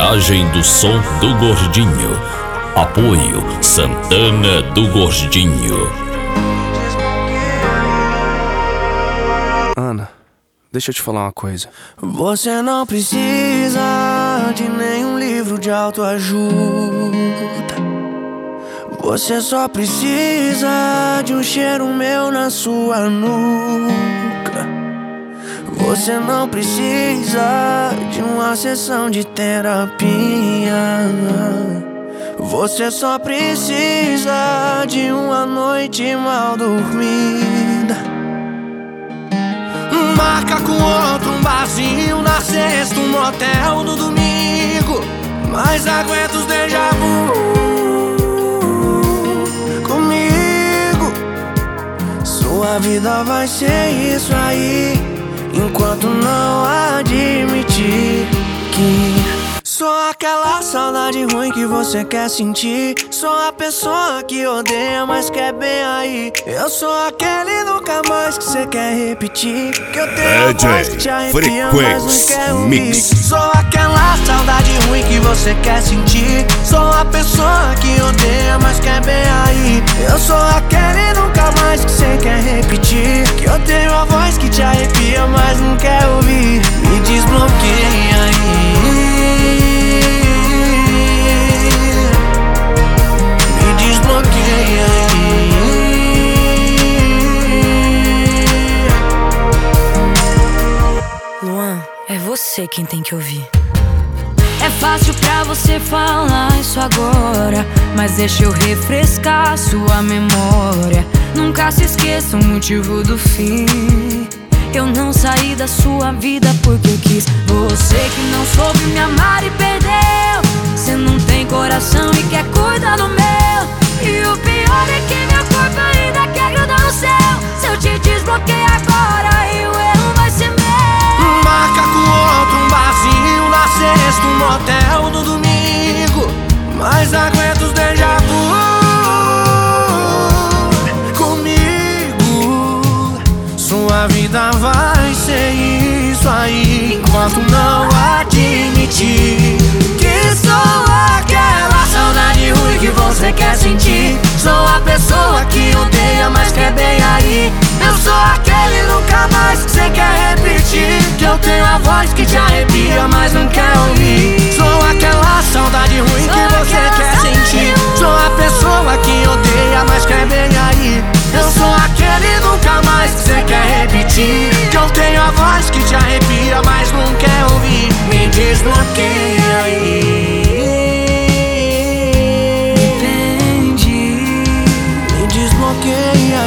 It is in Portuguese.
Viagem do Som do Gordinho. Apoio Santana do Gordinho. Ana, deixa eu te falar uma coisa. Você não precisa de nenhum livro de autoajuda. Você só precisa de um cheiro meu na sua nuca. Você não precisa de uma sessão de terapia. Você só precisa de uma noite mal dormida. Marca com outro um barzinho na sexta, um motel no domingo. Mas aguenta os déjà vu comigo. Sua vida vai ser isso aí, enquanto não admitir que sou aquela saudade ruim que você quer sentir. Sou a pessoa que odeia, mas quer bem aí. Eu sou aquele nunca mais que você quer repetir. Que eu tenho a voz que te arrepia, mas não quer ouvir. Sou aquela saudade ruim que você quer sentir. Sou a pessoa que odeia, mas quer bem aí. Eu sou aquele nunca mais que você quer repetir. Que eu tenho a voz que te arrepia, mas não quer ouvir. Me desbloqueia aí. Luan, é você quem tem que ouvir. É fácil pra você falar isso agora, mas deixa eu refrescar sua memória. Nunca se esqueça o motivo do fim. Eu não saí da sua vida porque eu quis. Você que não soube me amar e perdeu. Você não tem coração e quer cuidar do meu. E o pior é que meu corpo ainda quer grudar no céu. Se eu te desbloquear agora, e o erro vai ser meu. Marca com outro um barzinho na sexta, um motel no domingo. Mas aguenta os déjà vu comigo. Sua vida vai ser isso aí, enquanto não admitir que sou aquela saudade ruim que você quer sentir. Sou a pessoa que odeia, mas quer bem aí. Eu sou aquele nunca mais que você quer repetir. Que eu tenho a voz que te arrepia, mas não quer ouvir. Sou aquela saudade ruim que você quer sentir. Sou a pessoa que odeia, mas quer bem aí. Eu sou aquele nunca mais que você quer repetir. Que eu tenho a voz que te arrepia, mas não quer ouvir. Me desbloqueia aí. Me desbloqueia